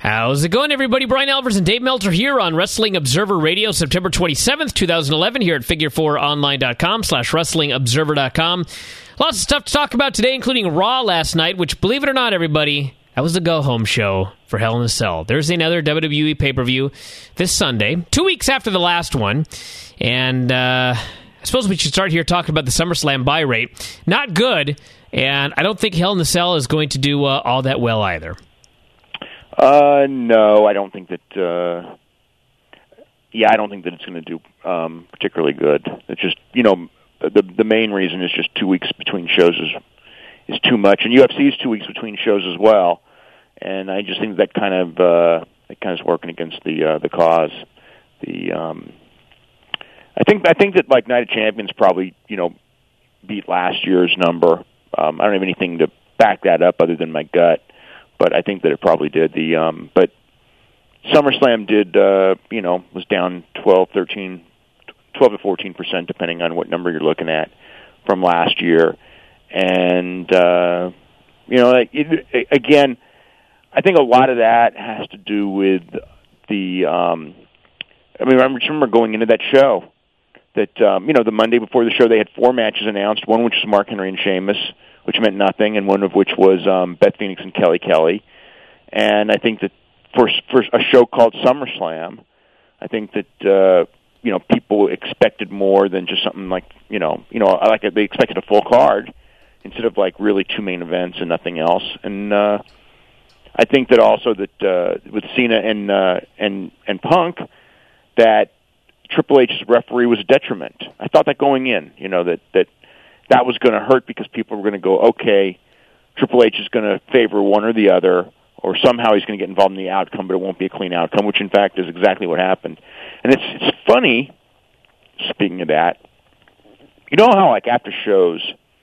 How's it going, everybody? Brian Alvarez and Dave Meltzer here on Wrestling Observer Radio, September 27th, 2011, here at Figure4Online.com/WrestlingObserver.com. Lots of stuff to talk about today, including Raw last night, which, believe it or not, everybody, that was the go-home show for Hell in a Cell. There's another WWE pay-per-view this Sunday, 2 weeks after the last one. And I suppose we should start here talking about the SummerSlam buy rate. Not good, and I don't think Hell in a Cell is going to do all that well either. No, I don't think that. I don't think that it's going to do particularly good. It's just, the main reason is just 2 weeks between shows is too much, and UFC's 2 weeks between shows as well. And I just think that kind of is working against the cause. I think that like Night of Champions probably beat last year's number. I don't have anything to back that up other than my gut. But I think that it probably did. But SummerSlam did, was down 12 to 14%, depending on what number you're looking at, from last year. And, again, I think a lot of that has to do with I remember going into that show that, the Monday before the show, they had 4 matches announced, one which was Mark Henry and Sheamus, which meant nothing, and one of which was Beth Phoenix and Kelly. And I think that for a show called SummerSlam, I think that people expected more than just something like they expected a full card instead of like really 2 main events and nothing else. And I think that also that with Cena and Punk, that Triple H's referee was a detriment. I thought that going in, that was going to hurt because people were going to go, okay, Triple H is going to favor one or the other, or somehow he's going to get involved in the outcome, but it won't be a clean outcome, which in fact is exactly what happened. And it's funny, speaking of that, how like after shows,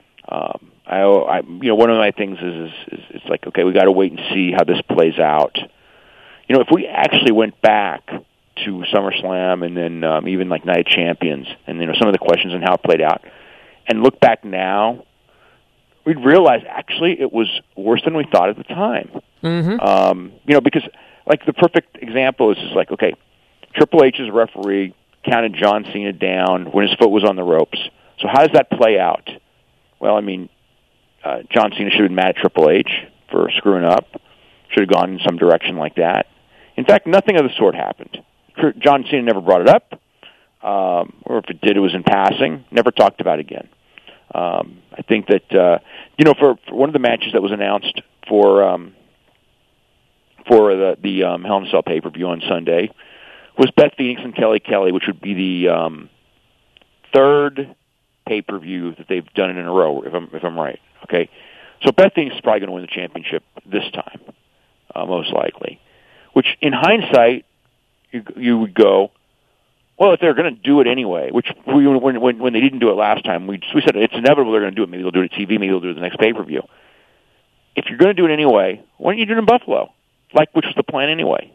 one of my things is it's like, okay, we got to wait and see how this plays out. If we actually went back to SummerSlam and then even like Night of Champions and some of the questions on how it played out, and look back now, we'd realize actually it was worse than we thought at the time. Mm-hmm. Because like the perfect example is like, okay, Triple H's referee counted John Cena down when his foot was on the ropes. So how does that play out? Well, John Cena should have been mad at Triple H for screwing up. Should have gone in some direction like that. In fact, nothing of the sort happened. John Cena never brought it up. Or if it did, it was in passing. Never talked about it again. I think that for one of the matches that was announced for the Hell in a Cell pay-per-view on Sunday was Beth Phoenix and Kelly, which would be the third pay-per-view that they've done in a row, if I'm right. Okay, so Beth Phoenix is probably going to win the championship this time, most likely. Which, in hindsight, you would go, well, if they're going to do it anyway, which when they didn't do it last time, we said it's inevitable they're going to do it. Maybe they'll do it at TV. Maybe they'll do it the next pay-per-view. If you're going to do it anyway, why don't you do it in Buffalo? Which was the plan anyway?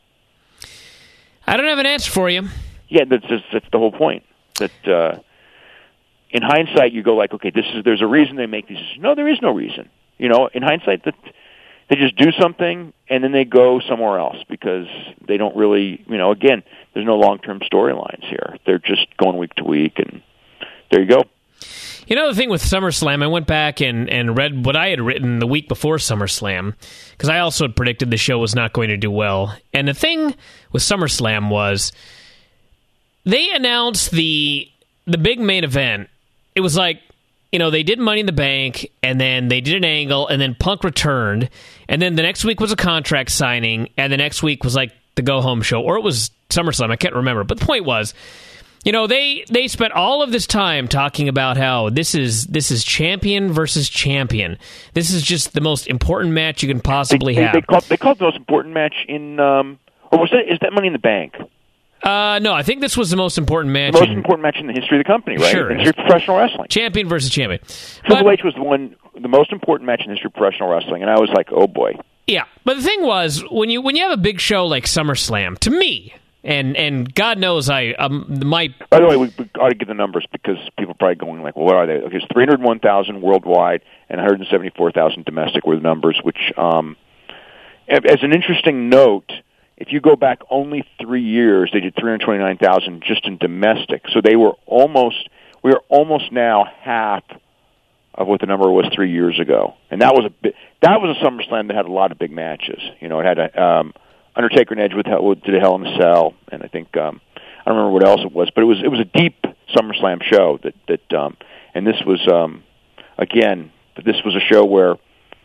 I don't have an answer for you. Yeah, that's the whole point. That in hindsight, you go like, okay, there's a reason they make these. No, there is no reason. In hindsight, that they just do something and then they go somewhere else because they don't really, again, there's no long-term storylines here. They're just going week to week, and there you go. The thing with SummerSlam, I went back and read what I had written the week before SummerSlam, because I also had predicted the show was not going to do well. And the thing with SummerSlam was they announced the big main event. It was like, they did Money in the Bank, and then they did an angle, and then Punk returned, and then the next week was a contract signing, and the next week was like the go-home show, or it was SummerSlam, I can't remember. But the point was, they spent all of this time talking about how this is champion versus champion. This is just the most important match you can possibly have. They called it the most important match in, or is that Money in the Bank? No, I think this was the most important match. The most important match in the history of the company, right? Sure. In the history of professional wrestling. Champion versus champion. Triple H was the most important match in the history of professional wrestling, and I was like, oh boy. Yeah, but the thing was, when you have a big show like SummerSlam, to me, and God knows my... By the way, we ought to get the numbers because people are probably going like, well, what are they? Okay, it's 301,000 worldwide and 174,000 domestic were the numbers, which As an interesting note, if you go back only 3 years, they did 329,000 just in domestic. So we were almost now half of what the number was 3 years ago. And that was a SummerSlam that had a lot of big matches. You know, it had Undertaker and Edge did a Hell in a Cell, and I think I don't remember what else it was, but it was a deep SummerSlam show and this was again, this was a show where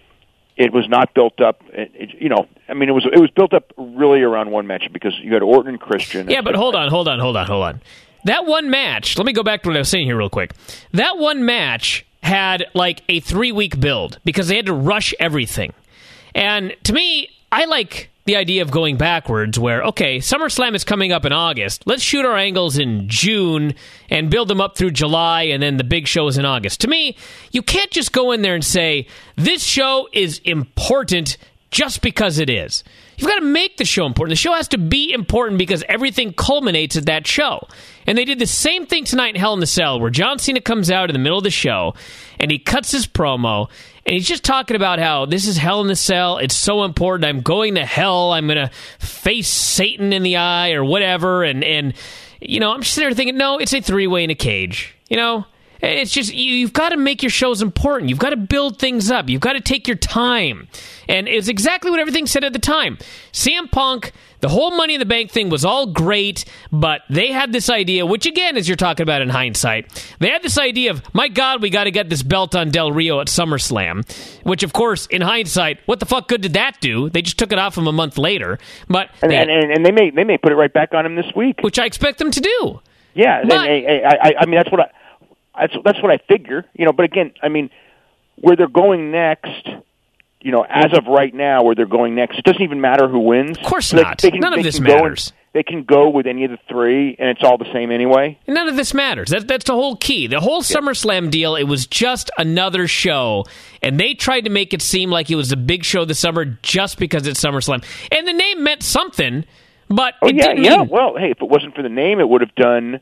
it was not built up. It was built up really around one match because you had Orton and Christian. Yeah, but hold on. That one match. Let me go back to what I was saying here real quick. That one match had like a 3-week build because they had to rush everything. And to me, I like the idea of going backwards where, okay, SummerSlam is coming up in August. Let's shoot our angles in June and build them up through July, and then the big show is in August. To me, you can't just go in there and say, this show is important just because it is. You've got to make the show important. The show has to be important because everything culminates at that show. And they did the same thing tonight in Hell in the Cell, where John Cena comes out in the middle of the show, and he cuts his promo, and he's just talking about how this is Hell in the Cell. It's so important. I'm going to hell. I'm going to face Satan in the eye or whatever. And you know, I'm just sitting there thinking, no, it's a 3-way in a cage. You know, it's just, you've got to make your shows important. You've got to build things up. You've got to take your time. And it's exactly what everything said at the time. CM Punk, the whole Money in the Bank thing was all great, but they had this idea, which again, as you're talking about in hindsight, they had this idea of, my God, we got to get this belt on Del Rio at SummerSlam, which of course, in hindsight, what the fuck good did that do? They just took it off him a month later. But and they may put it right back on him this week. Which I expect them to do. Yeah, but, I mean, that's what I figure, you know, but again, I mean, where they're going next, you know, as of right now, where they're going next, it doesn't even matter who wins. Of course not. None of this matters. They can go with any of the three, and it's all the same anyway. None of this matters. That's the whole key. The whole SummerSlam deal, it was just another show, and they tried to make it seem like it was a big show this summer just because it's SummerSlam. And the name meant something, but it didn't mean... Well, hey, if it wasn't for the name, it would have done...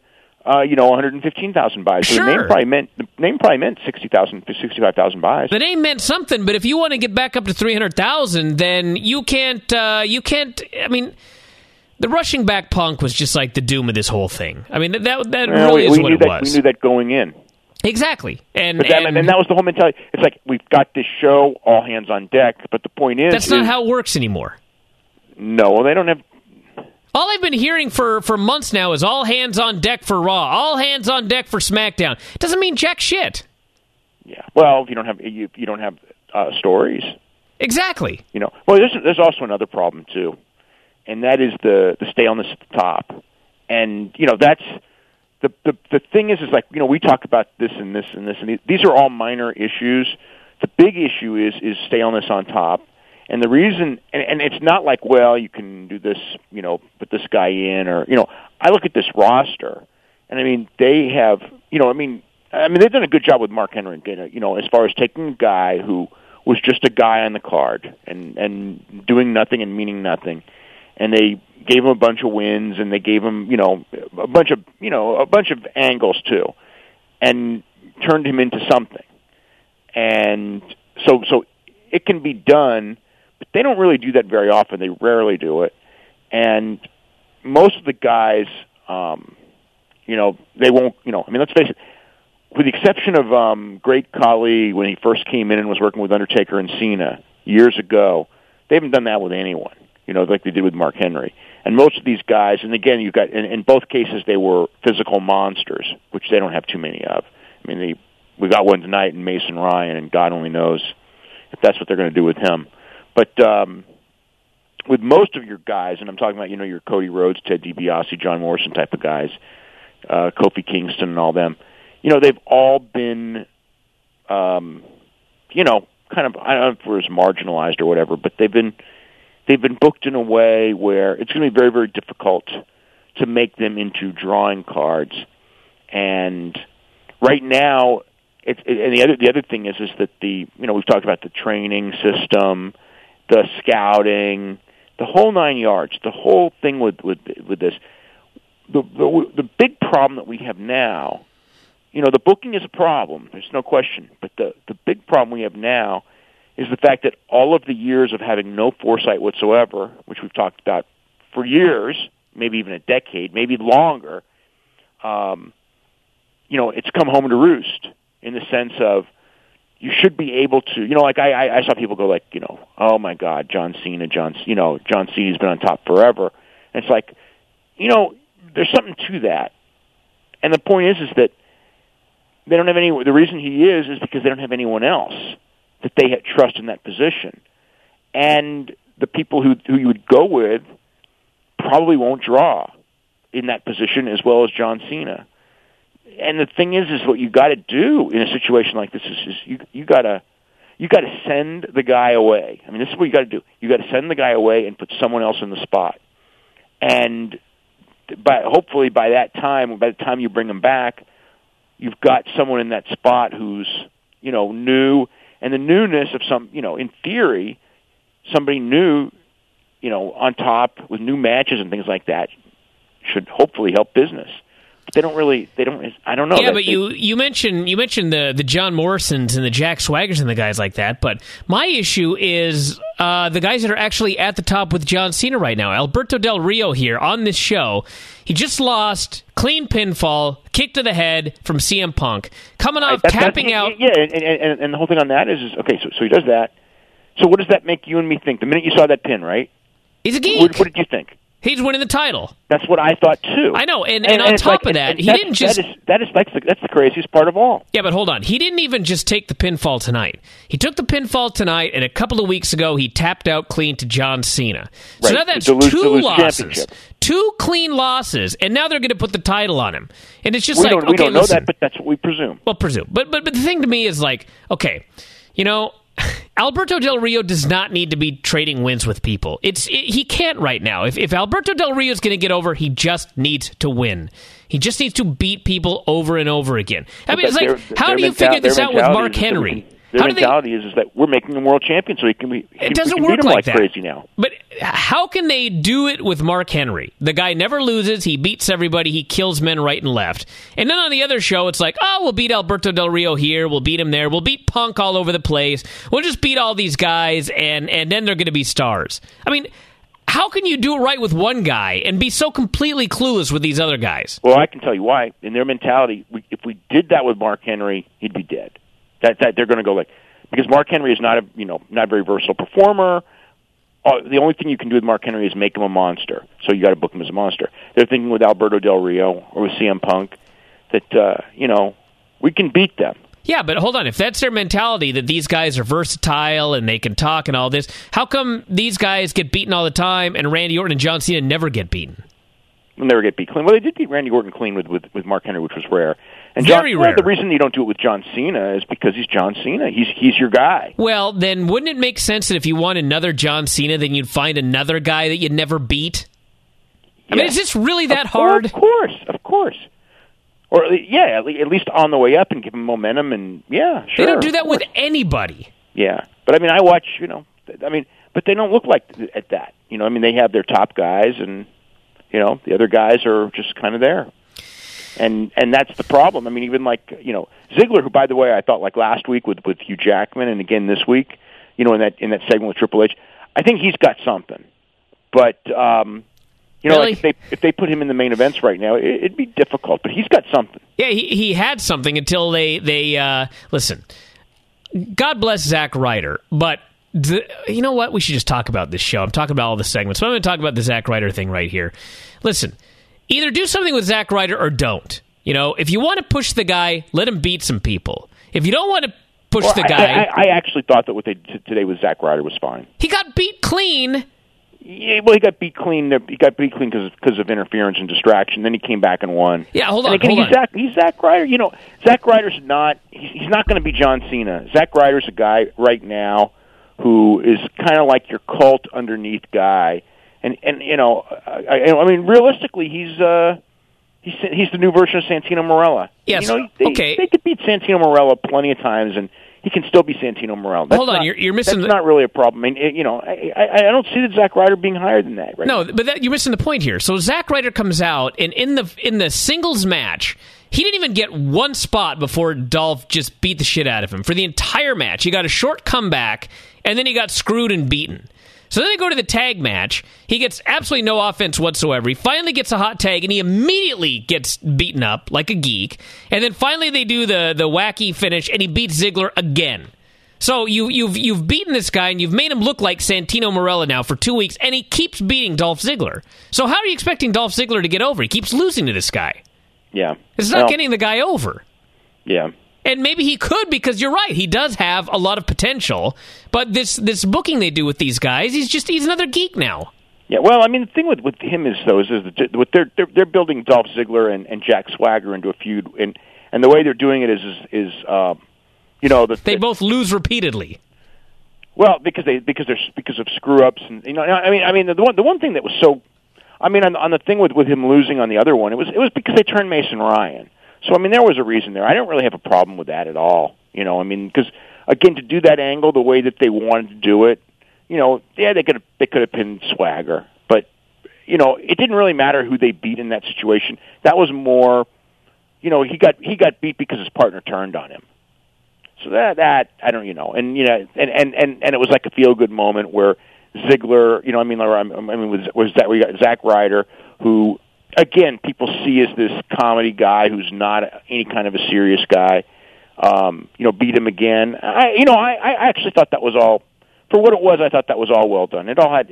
115,000 buys. So sure. The name probably meant 60,000, 65,000 buys. The name meant something, but if you want to get back up to 300,000, then you can't. I mean, the rushing back Punk was just like the doom of this whole thing. I mean, that really is what it was. We knew that going in. Exactly, and that was the whole mentality. It's like, we've got this show, all hands on deck. But the point is, that's not how it works anymore. No, well, they don't have. All I've been hearing for months now is all hands on deck for Raw, all hands on deck for SmackDown. Doesn't mean jack shit. Yeah. Well, if you don't have stories. Exactly. You know. Well, there's also another problem too, and that is the staleness at the top. And you know, that's the thing is like, you know, we talk about this and this and this, and these are all minor issues. The big issue is staleness on top. And the reason, and it's not like, well, you can do this, you know, put this guy in, or, you know, I look at this roster, and I mean, they have, you know, I mean, they've done a good job with Mark Henry, you know, as far as taking a guy who was just a guy on the card and doing nothing and meaning nothing, and they gave him a bunch of wins, and they gave him, you know, a bunch of angles too, and turned him into something, and so it can be done. But they don't really do that very often. They rarely do it. And most of the guys, you know, they won't, you know, I mean, let's face it, with the exception of Great Khali when he first came in and was working with Undertaker and Cena years ago, they haven't done that with anyone, you know, like they did with Mark Henry. And most of these guys, and again, you've got, in both cases, they were physical monsters, which they don't have too many of. I mean, we got one tonight in Mason Ryan, and God only knows if that's what they're going to do with him. But with most of your guys, and I'm talking about, you know, your Cody Rhodes, Ted DiBiase, John Morrison type of guys, Kofi Kingston and all them, you know, they've all been, you know, kind of, I don't know if we're as marginalized or whatever, but they've been booked in a way where it's going to be very, very difficult to make them into drawing cards. And right now, and the other thing is that you know, we've talked about the training system, the scouting, the whole 9 yards, the whole thing with this. The big problem that we have now, you know, the booking is a problem. There's no question. But the big problem we have now is the fact that all of the years of having no foresight whatsoever, which we've talked about for years, maybe even a decade, maybe longer, it's come home to roost in the sense of you should be able to, like I saw people go like, oh my God, John Cena's been on top forever. And it's like, there's something to that. And the point is that they don't have the reason he is because they don't have anyone else that they trust in that position. And the people who you would go with probably won't draw in that position as well as John Cena. And the thing is what you got to do in a situation like this is you got to send the guy away. I mean, this is what you got to do. You got to send the guy away and put someone else in the spot. And hopefully by the time you bring him back, you've got someone in that spot who's new, and the newness of in theory, somebody new, on top with new matches and things like that should hopefully help business. But I don't know. Yeah, but you mentioned the John Morrisons and the Jack Swaggers and the guys like that, but my issue is the guys that are actually at the top with John Cena right now. Alberto Del Rio here on this show, he just lost, clean pinfall, kick to the head from CM Punk, coming off tapping out. Yeah, and the whole thing on that is okay, so he does that. So what does that make you and me think? The minute you saw that pin, right? He's a geek. What did you think? He's winning the title. That's what I thought too. I know, and on top of that, he didn't just. That's the craziest part of all. Yeah, but hold on. He didn't even just take the pinfall tonight. He took the pinfall tonight, and a couple of weeks ago, he tapped out clean to John Cena. So now that's two losses, two clean losses, and now they're going to put the title on him. And it's just we don't know that, but that's what we presume. Well, presume. But the thing to me is like, okay, Alberto Del Rio does not need to be trading wins with people. He can't right now. If Alberto Del Rio is going to get over, he just needs to win. He just needs to beat people over and over again. I mean, it's like, how do you figure this out with Mark Henry? Their mentality is that we're making him world champion, so it doesn't work like that. Crazy now. But how can they do it with Mark Henry? The guy never loses. He beats everybody. He kills men right and left. And then on the other show, it's like, we'll beat Alberto Del Rio here. We'll beat him there. We'll beat Punk all over the place. We'll just beat all these guys, and then they're going to be stars. I mean, how can you do it right with one guy and be so completely clueless with these other guys? Well, I can tell you why. In their mentality, if we did that with Mark Henry, he'd be dead. That they're going to go like, because Mark Henry is not a very versatile performer. The only thing you can do with Mark Henry is make him a monster. So you got to book him as a monster. They're thinking with Alberto Del Rio or with CM Punk that we can beat them. Yeah, but hold on. If that's their mentality, that these guys are versatile and they can talk and all this, how come these guys get beaten all the time and Randy Orton and John Cena never get beaten? They'll never get beat clean. Well, they did beat Randy Orton clean with Mark Henry, which was rare. And Very rare. The reason you don't do it with John Cena is because he's John Cena. He's your guy. Well, then wouldn't it make sense that if you want another John Cena, then you'd find another guy that you'd never beat? I mean, is this really that hard? Of course. Or, at least on the way up and give him momentum, and sure. They don't do that with anybody. Yeah. But, I mean, I watch, but they don't look like at that. They have their top guys, and, the other guys are just kind of there. And that's the problem. I mean, even like, Ziggler, who, by the way, I thought like last week with Hugh Jackman and again this week, in that segment with Triple H, I think he's got something. But, really? like if they put him in the main events right now, it'd be difficult, but he's got something. Yeah, he had something until they listen, God bless Zack Ryder, but you know what? We should just talk about this show. I'm talking about all the segments, so I'm going to talk about the Zack Ryder thing right here. Listen, either do something with Zack Ryder or don't. If you want to push the guy, let him beat some people. If you don't want to push the guy... I actually thought that what they did today with Zack Ryder was fine. He got beat clean. Yeah, well, he got beat clean. He got beat clean because of interference and distraction. Then he came back and won. Yeah, hold on. He's Zack Ryder. Zack Ryder's not... He's not going to be John Cena. Zack Ryder's a guy right now who is kind of like your cult underneath guy. And I mean, realistically, he's the new version of Santino Marella. Yes. They could beat Santino Marella plenty of times, and he can still be Santino Morel. Hold on, you're missing. That's not really a problem. I mean, I don't see that Zack Ryder being higher than that. Right? No, but you're missing the point here. So Zack Ryder comes out, and in the singles match, he didn't even get one spot before Dolph just beat the shit out of him. For the entire match, he got a short comeback, and then he got screwed and beaten. So then they go to the tag match. He gets absolutely no offense whatsoever. He finally gets a hot tag, and he immediately gets beaten up like a geek. And then finally they do the wacky finish, and he beats Ziggler again. So you've beaten this guy, and you've made him look like Santino Marella now for 2 weeks, and he keeps beating Dolph Ziggler. So how are you expecting Dolph Ziggler to get over? He keeps losing to this guy. Yeah. It's not getting the guy over. Yeah. And maybe he could, because you're right, he does have a lot of potential. But this booking they do with these guys, he's another geek now. Yeah, well, I mean, the thing with him is that they're building Dolph Ziggler and Jack Swagger into a feud, and the way they're doing it is they both lose repeatedly. Well, because of screw ups, and I mean the one thing that was so, I mean, on the thing with him losing on the other one, it was because they turned Mason Ryan. So, I mean, there was a reason there. I don't really have a problem with that at all. I mean, because, again, to do that angle the way that they wanted to do it, yeah, they could have pinned Swagger. But, it didn't really matter who they beat in that situation. That was more, he got beat because his partner turned on him. So that I don't, and it was like a feel-good moment where Ziggler, we got Zack Ryder, who, again, people see as this comedy guy who's not any kind of a serious guy. Beat him again. I actually thought that was all, for what it was. I thought that was all well done. It all had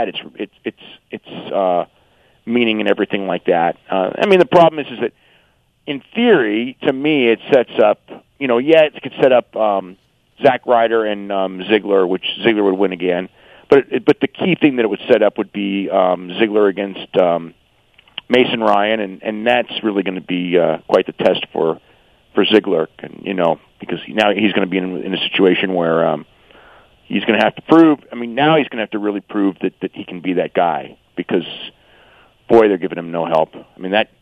its meaning and everything like that. I mean, the problem is that in theory, to me, it sets up. It could set up Zack Ryder and Ziggler, which Ziggler would win again. But the key thing that it would set up would be Ziggler against Mason Ryan, and that's really going to be quite the test for Ziggler, and, because now he's going to be in a situation where he's going to have to prove. I mean, now he's going to have to really prove that he can be that guy, because boy, they're giving him no help. I mean, that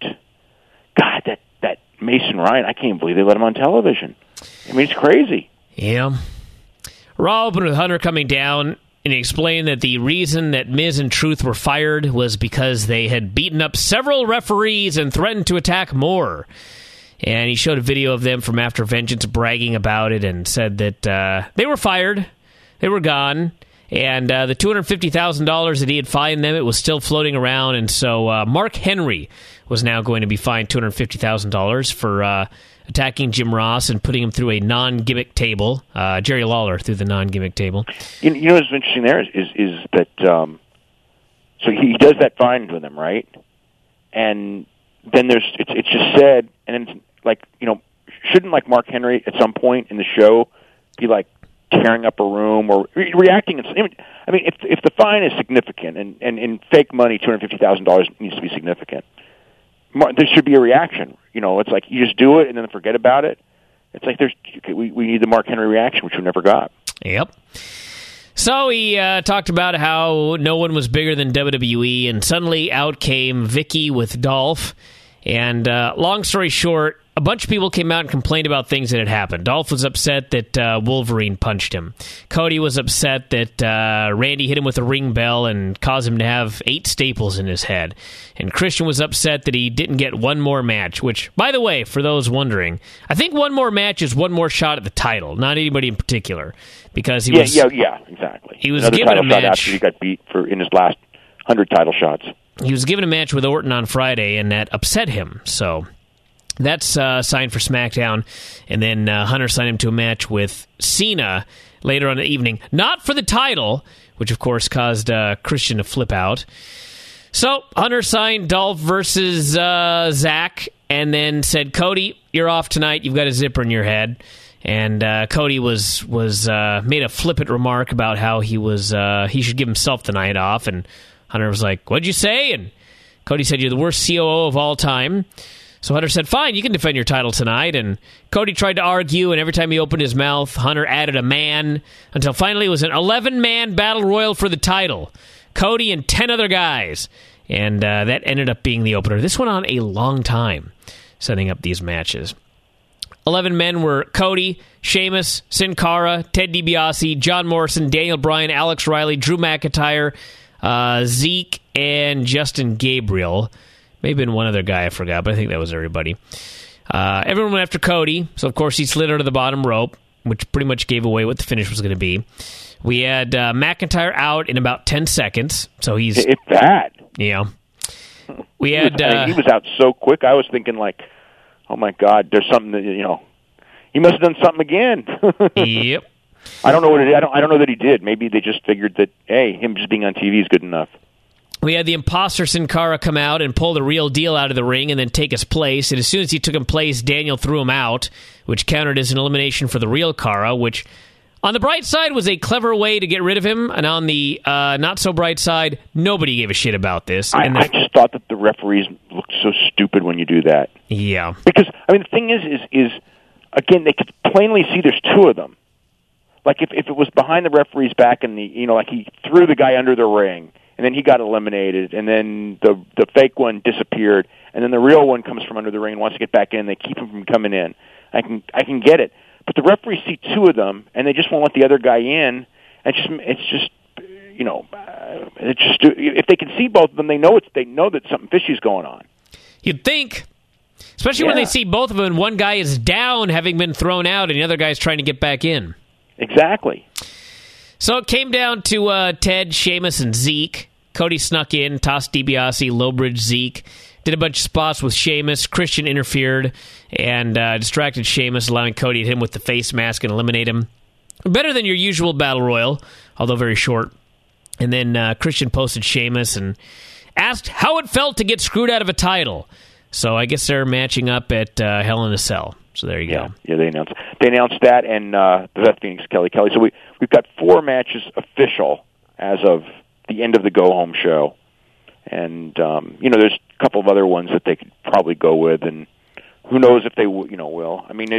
Mason Ryan, I can't believe they let him on television. I mean, it's crazy. Yeah. Raw opened with Hunter coming down, and he explained that the reason that Miz and Truth were fired was because they had beaten up several referees and threatened to attack more. And he showed a video of them from After Vengeance bragging about it and said that they were fired, they were gone, and the $250,000 that he had fined them, it was still floating around. And so Mark Henry was now going to be fined $250,000 for attacking Jim Ross and putting him through a non-gimmick table. Jerry Lawler through the non-gimmick table. You know what's interesting there is that so he does that fine to them, right? And then it's just said, and it's like, shouldn't like Mark Henry at some point in the show be like tearing up a room or reacting? I mean, if the fine is significant and in fake money, $250,000 needs to be significant, there should be a reaction. It's like you just do it and then forget about it. It's like we need the Mark Henry reaction, which we never got. Yep. So he talked about how no one was bigger than WWE, and suddenly out came Vicky with Dolph. And long story short, a bunch of people came out and complained about things that had happened. Dolph was upset that Wolverine punched him. Cody was upset that Randy hit him with a ring bell and caused him to have 8 staples in his head. And Christian was upset that he didn't get one more match, which, by the way, for those wondering, I think one more match is one more shot at the title, not anybody in particular. Because he was... Yeah, exactly. He was given a match... after he got beat in his last 100 title shots. He was given a match with Orton on Friday, and that upset him, so... That's signed for SmackDown, and then Hunter signed him to a match with Cena later on in the evening. Not for the title, which of course caused Christian to flip out. So Hunter signed Dolph versus Zack, and then said, "Cody, you're off tonight. You've got a zipper in your head." And Cody was made a flippant remark about how he should give himself the night off, and Hunter was like, "What'd you say?" And Cody said, "You're the worst COO of all time." So Hunter said, "Fine, you can defend your title tonight." And Cody tried to argue, and every time he opened his mouth, Hunter added a man, until finally it was an 11-man battle royal for the title. Cody and 10 other guys. And that ended up being the opener. This went on a long time, setting up these matches. 11 men were Cody, Sheamus, Sin Cara, Ted DiBiase, John Morrison, Daniel Bryan, Alex Riley, Drew McIntyre, Zeke, and Justin Gabriel. Maybe been one other guy I forgot, but I think that was everybody. Everyone went after Cody, so of course he slid under the bottom rope, which pretty much gave away what the finish was going to be. We had McIntyre out in about 10 seconds, so he's... If that. Yeah. We had... he was out so quick, I was thinking like, oh my God, there's something that, he must have done something again. Yep. I don't know what it is. I don't know that he did. Maybe they just figured that, hey, him just being on TV is good enough. We had the imposter Sin Cara come out and pull the real deal out of the ring and then take his place. And as soon as he took his place, Daniel threw him out, which counted as an elimination for the real Cara, which on the bright side was a clever way to get rid of him. And on the not so bright side, nobody gave a shit about this. I just thought that the referees looked so stupid when you do that. Yeah. Because, the thing is again, they could plainly see there's two of them. Like if it was behind the referee's back and like he threw the guy under the ring, and then he got eliminated, and then the fake one disappeared, and then the real one comes from under the ring and wants to get back in. They keep him from coming in. I can get it, but the referees see two of them, and they just won't let the other guy in. It's just if they can see both of them, they know that something fishy's going on. You'd think, especially when they see both of them, and one guy is down, having been thrown out, and the other guy's trying to get back in. Exactly. So it came down to Ted, Sheamus, and Zeke. Cody snuck in, tossed DiBiase, low-bridge Zeke, did a bunch of spots with Sheamus. Christian interfered and distracted Sheamus, allowing Cody to hit him with the face mask and eliminate him. Better than your usual Battle Royal, although very short. And then Christian posted Sheamus and asked how it felt to get screwed out of a title. So I guess they're matching up at Hell in a Cell. So there you go. Yeah, they announced that, and the Beth Phoenix, Kelly. So we've got 4 matches official as of the end of the Go Home show, and there's a couple of other ones that they could probably go with, and who knows if they will. I mean,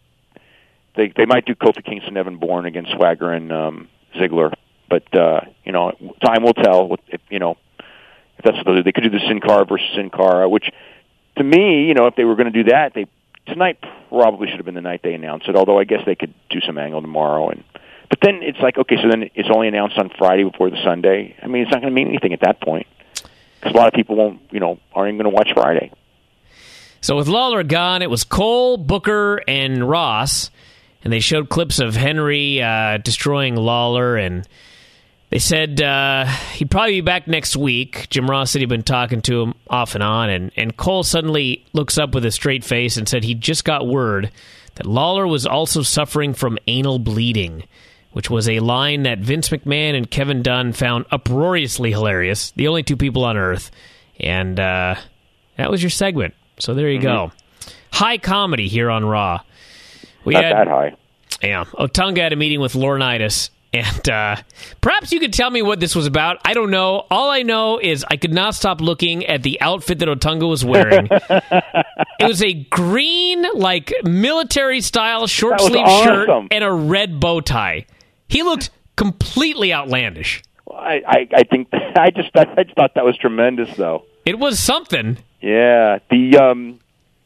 they might do Kofi Kingston, Evan Bourne against Swagger and Ziggler, but time will tell. If that's what they'll do. They could do the Sin Cara versus Sin Cara, which to me, if they were going to do that, tonight probably should have been the night they announced it, although I guess they could do some angle tomorrow. But then it's like, okay, so then it's only announced on Friday before the Sunday. I mean, it's not going to mean anything at that point because a lot of people aren't even going to watch Friday. So with Lawler gone, it was Cole, Booker, and Ross, and they showed clips of Henry destroying Lawler, and they said he'd probably be back next week. Jim Ross said he'd been talking to him off and on, and Cole suddenly looks up with a straight face and said he just got word that Lawler was also suffering from anal bleeding, which was a line that Vince McMahon and Kevin Dunn found uproariously hilarious, the only 2 people on Earth. And that was your segment. So there you go. High comedy here on Raw. Not that high. Yeah. Otunga had a meeting with Laurinaitis. And perhaps you could tell me what this was about. I don't know. All I know is I could not stop looking at the outfit that Otunga was wearing. It was a green, military-style short-sleeve shirt and a red bow tie. He looked completely outlandish. Well, I think I just thought that was tremendous, though. It was something. Yeah. It'll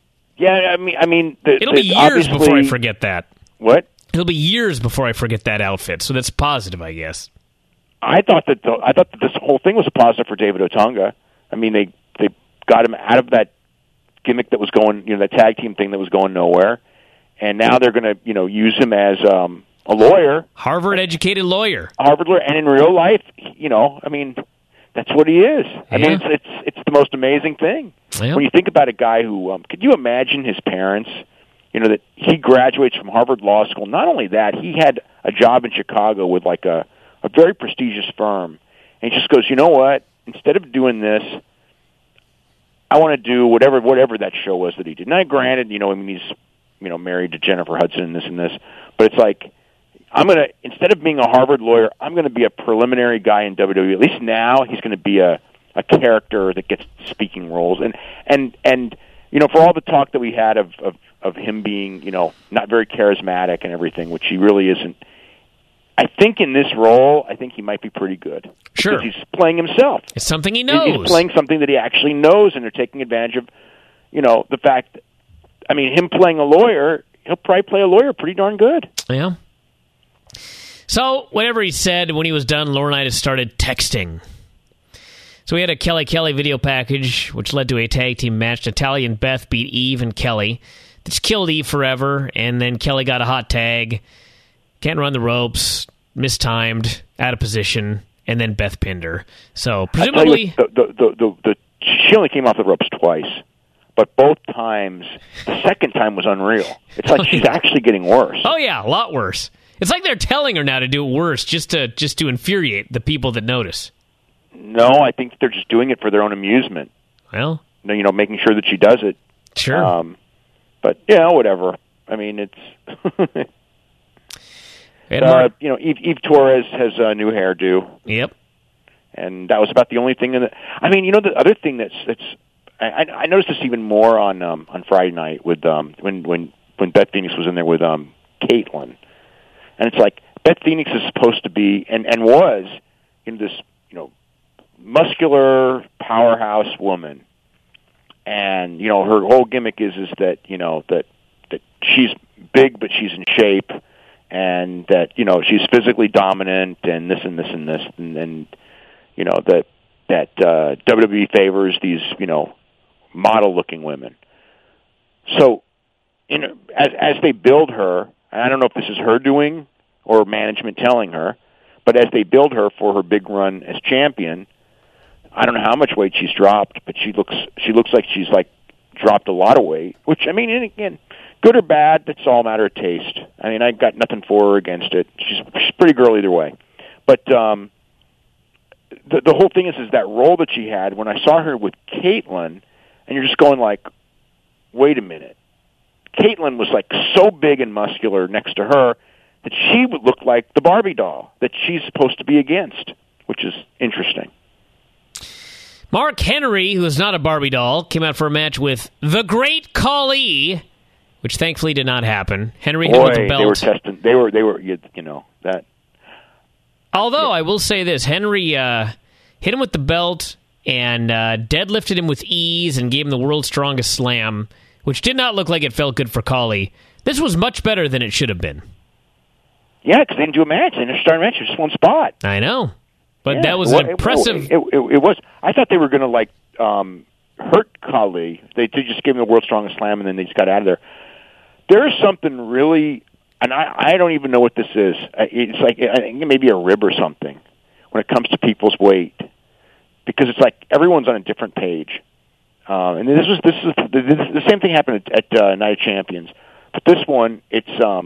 be years before I forget that. What? It'll be years before I forget that outfit, so that's positive, I guess. I thought that this whole thing was a positive for David Otunga. I mean, they got him out of that gimmick that was going, that tag team thing that was going nowhere, and now they're going to, use him as a lawyer, Harvard-educated lawyer, and in real life, that's what he is. Yeah. I mean, it's the most amazing thing when you think about a guy who. Could you imagine his parents? That he graduates from Harvard Law School. Not only that, he had a job in Chicago with a very prestigious firm. And he just goes, you know what? Instead of doing this, I want to do whatever that show was that he did. Now, granted, he's married to Jennifer Hudson and this. But it's like, instead of being a Harvard lawyer, I'm going to be a preliminary guy in WWE. At least now he's going to be a character that gets speaking roles. And for all the talk that we had of him being, not very charismatic and everything, which he really isn't. I think in this role, he might be pretty good. Sure. Because he's playing himself. It's something he knows. He's playing something that he actually knows, and they're taking advantage of, the fact, him playing a lawyer, he'll probably play a lawyer pretty darn good. Yeah. So, whatever he said, when he was done, Laurinaitis started texting. So we had a Kelly video package, which led to a tag team match. Natalya and Beth beat Eve and Kelly. This killed Eve forever, and then Kelly got a hot tag. Can't run the ropes, mistimed, out of position, and then Beth pinned her. So, presumably... She only came off the ropes twice, but both times, the second time was unreal. It's like she's actually getting worse. Oh, yeah, a lot worse. It's like they're telling her now to do it worse just to infuriate the people that notice. No, I think they're just doing it for their own amusement. Well, making sure that she does it. Sure. But whatever. I mean, it's Eve Torres has a new hairdo. Yep. And that was about the only thing. The other thing that's I noticed this even more on Friday night with when Beth Phoenix was in there with Caitlyn, and it's like Beth Phoenix is supposed to be and was this muscular powerhouse woman, and her whole gimmick is that that she's big but she's in shape, and that she's physically dominant and this and this and this and that WWE favors these model looking women. So as they build her, and I don't know if this is her doing or management telling her, but as they build her for her big run as champion, I don't know how much weight she's dropped, but she looks like she's dropped a lot of weight, which, I mean, and again, good or bad, that's all a matter of taste. I mean, I've got nothing for or against it. She's a pretty girl either way. But the whole thing is that role that she had, when I saw her with Caitlyn, and you're just going wait a minute. Caitlyn was so big and muscular next to her that she would look like the Barbie doll that she's supposed to be against, which is interesting. Mark Henry, who is not a Barbie doll, came out for a match with the Great Khali, which thankfully did not happen. Henry hit with the belt. They were testing. They were that. Although I will say this, Henry hit him with the belt and deadlifted him with ease and gave him the world's strongest slam, which did not look like it felt good for Khali. This was much better than it should have been. Yeah, because they didn't do a match. They didn't start a match. It was just one spot. I know. But that was impressive. It was. I thought they were going to hurt Khali. They just gave him the world's strongest slam, and then they just got out of there. There is something really, and I don't even know what this is. It's I think it may be a rib or something when it comes to people's weight, because it's everyone's on a different page. And this is the same thing happened at Night of Champions, but this one it's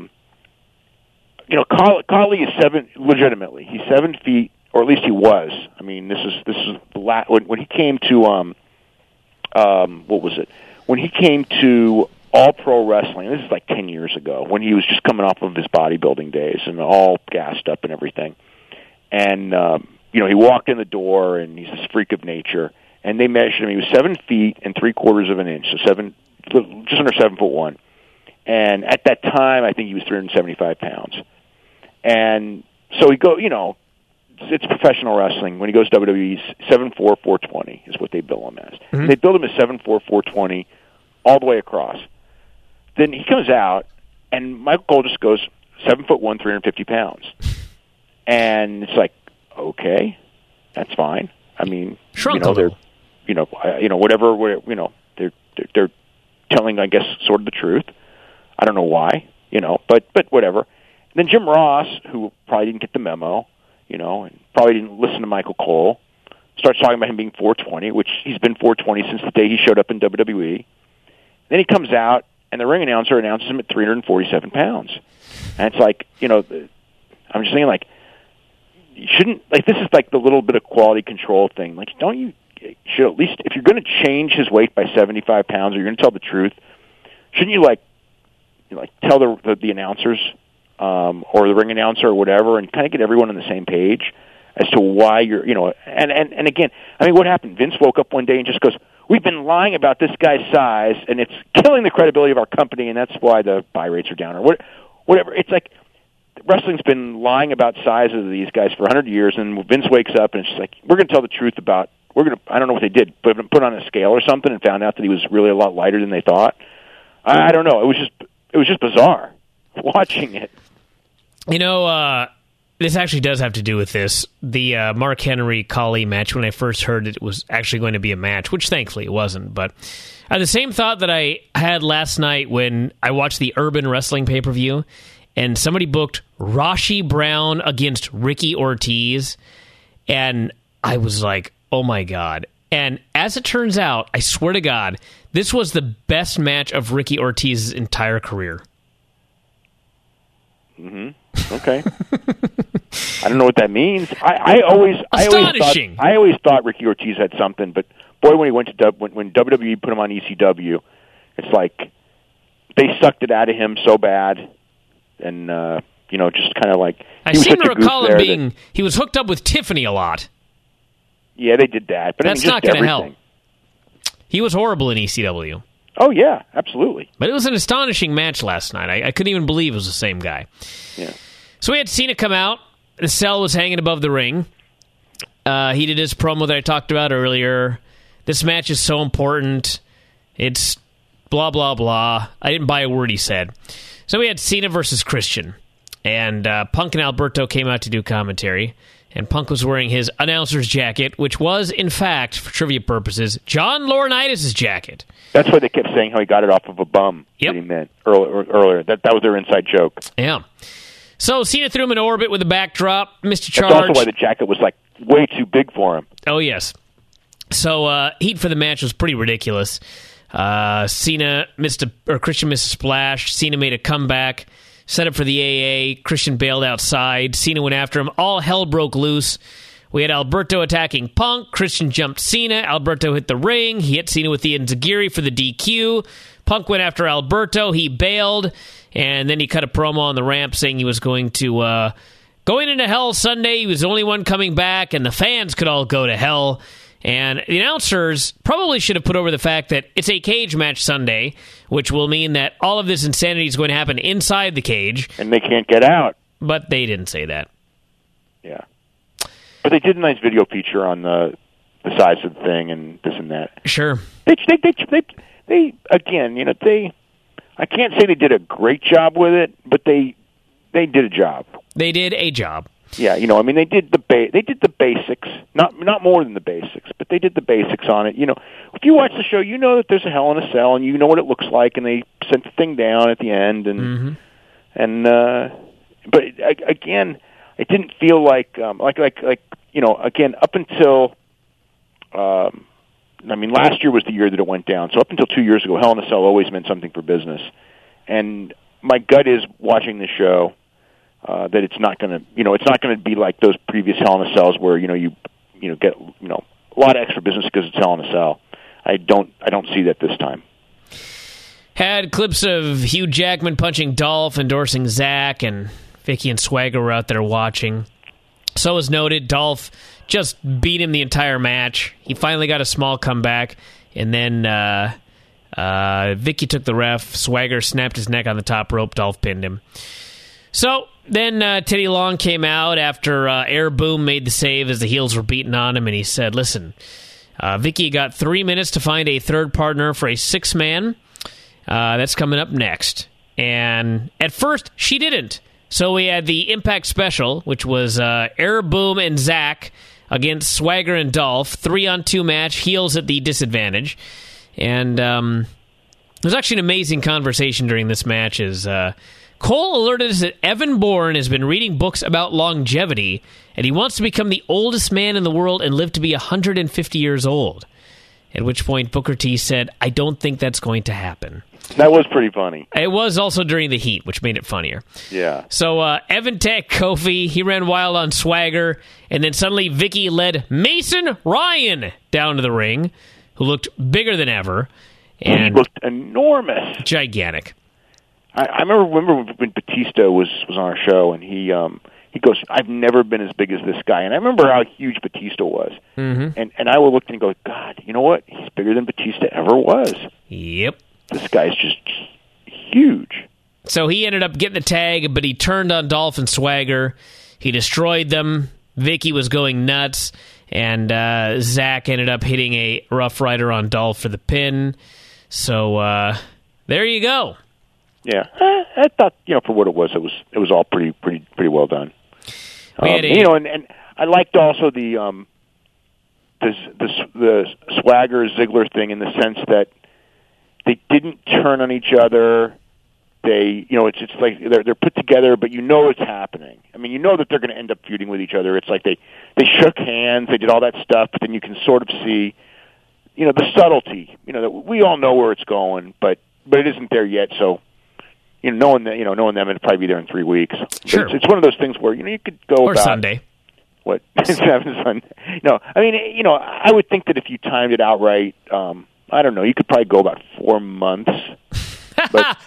Khali is legitimately he's 7 feet. Or at least he was. I mean, this is when he came to what was it? When he came to All Pro Wrestling. This is 10 years ago when he was just coming off of his bodybuilding days and all gassed up and everything. And he walked in the door and he's this freak of nature. And they measured him. He was 7 feet and 3/4 of an inch, so just under 7'1". And at that time, I think he was 375 pounds. And so he it's professional wrestling. When he goes to WWE, 7'4", 420 is what they bill him as. Mm-hmm. They build him as 7'4", 420 all the way across. Then he comes out, and Michael Cole just goes 7'1", 350 pounds. And it's okay, that's fine. I mean, shrunk they're, whatever, they're telling, I guess, sort of the truth. I don't know why, but whatever. And then Jim Ross, who probably didn't get the memo, and probably didn't listen to Michael Cole, starts talking about him being 420, which he's been 420 since the day he showed up in WWE. Then he comes out, and the ring announcer announces him at 347 pounds. And it's I'm just saying, you shouldn't, this is the little bit of quality control thing. Don't you should at least, if you're going to change his weight by 75 pounds or you're going to tell the truth, shouldn't you, tell the announcers, or the ring announcer or whatever, and kind of get everyone on the same page as to why you're, and again, I mean, what happened? Vince woke up one day and just goes, we've been lying about this guy's size, and it's killing the credibility of our company, and that's why the buy rates are down, or whatever. It's wrestling's been lying about sizes of these guys for 100 years, and Vince wakes up, and it's just we're going to tell the truth about, I don't know what they did, but put on a scale or something and found out that he was really a lot lighter than they thought. I don't know. It it was just bizarre watching it. You know, this actually does have to do with this. The Mark Henry Khali match, when I first heard it was actually going to be a match, which thankfully it wasn't. But I had the same thought that I had last night when I watched the Urban Wrestling pay-per-view, and somebody booked Rashi Brown against Ricky Ortiz, and I was like, oh my God. And as it turns out, I swear to God, this was the best match of Ricky Ortiz's entire career. Mm-hmm. Okay. I don't know what that means. I always thought Ricky Ortiz had something, but boy, when he went to when WWE put him on ECW, it's like they sucked it out of him so bad, and just kind of like I seem to recall him being he was hooked up with Tiffany a lot. Yeah, they did that, but that's not going to help. He was horrible in ECW. Oh yeah, absolutely. But it was an astonishing match last night. I couldn't even believe it was the same guy. Yeah. So we had Cena come out. The cell was hanging above the ring. He did his promo that I talked about earlier. This match is so important. It's blah, blah, blah. I didn't buy a word he said. So we had Cena versus Christian. And Punk and Alberto came out to do commentary. And Punk was wearing his announcer's jacket, which was, in fact, for trivia purposes, John Laurinaitis' jacket. That's why they kept saying how he got it off of a bum. Yep. That he meant earlier. That was their inside joke. Yeah. So Cena threw him in orbit with a backdrop. Mr. Charge. That's also why the jacket was like way too big for him. Oh, yes. So heat for the match was pretty ridiculous. Christian missed a splash. Cena made a comeback, set up for the AA. Christian bailed outside. Cena went after him. All hell broke loose. We had Alberto attacking Punk. Christian jumped Cena. Alberto hit the ring. He hit Cena with the enziguri for the DQ. Punk went after Alberto. He bailed. And then he cut a promo on the ramp saying he was going into hell Sunday. He was the only one coming back, and the fans could all go to hell. And the announcers probably should have put over the fact that it's a cage match Sunday, which will mean that all of this insanity is going to happen inside the cage. And they can't get out. But they didn't say that. Yeah. But they did a nice video feature on the size of the thing and this and that. Sure. They again, I can't say they did a great job with it, but they did a job. They did a job. Yeah, they did the basics, not more than the basics, but they did the basics on it. If you watch the show, you know that there's a Hell in a Cell, and you know what it looks like, and they sent the thing down at the end, but again, it didn't feel like again up until. Last year was the year that it went down. So up until 2 years ago, Hell in a Cell always meant something for business. And my gut is watching the show that it's not going to be like those previous Hell in a Cells where you get a lot of extra business because it's Hell in a Cell. I don't see that this time. Had clips of Hugh Jackman punching Dolph, endorsing Zach, and Vicky and Swagger were out there watching. So as noted, Dolph just beat him the entire match. He finally got a small comeback, and then Vicky took the ref. Swagger snapped his neck on the top rope. Dolph pinned him. So then Teddy Long came out after Air Boom made the save as the heels were beating on him, and he said, listen, Vicky got 3 minutes to find a third partner for a six-man. That's coming up next. And at first, she didn't. So we had the Impact Special, which was Air Boom and Zach against Swagger and Dolph. 3-on-2 match, heels at the disadvantage. And there was actually an amazing conversation during this match as Cole alerted us that Evan Bourne has been reading books about longevity, and he wants to become the oldest man in the world and live to be 150 years old. At which point Booker T said, I don't think that's going to happen. That was pretty funny. It was also during the heat, which made it funnier. Yeah. So Evan Tech Kofi, he ran wild on Swagger, and then suddenly Vicky led Mason Ryan down to the ring, who looked bigger than ever. And he looked enormous. Gigantic. I remember when Batista was on our show, and he goes, I've never been as big as this guy. And I remember how huge Batista was. Mm-hmm. And I would look and go, God, you know what? He's bigger than Batista ever was. Yep. This guy's just huge. So he ended up getting the tag, but he turned on Dolph and Swagger. He destroyed them. Vicky was going nuts. And Zach ended up hitting a Rough Rider on Dolph for the pin. So there you go. Yeah, I thought for what it was all pretty well done. And I liked also the Swagger Ziggler thing in the sense that they didn't turn on each other. They, it's like they're put together, but it's happening. I mean, that they're going to end up feuding with each other. It's like they shook hands, they did all that stuff, but then you can sort of see, the subtlety. That we all know where it's going, but it isn't there yet. So, knowing them, it'd probably be there in 3 weeks. Sure. It's one of those things where you could go or about Sunday. What? Sunday. No, I mean, I would think that if you timed it out right, I don't know, you could probably go about 4 months. But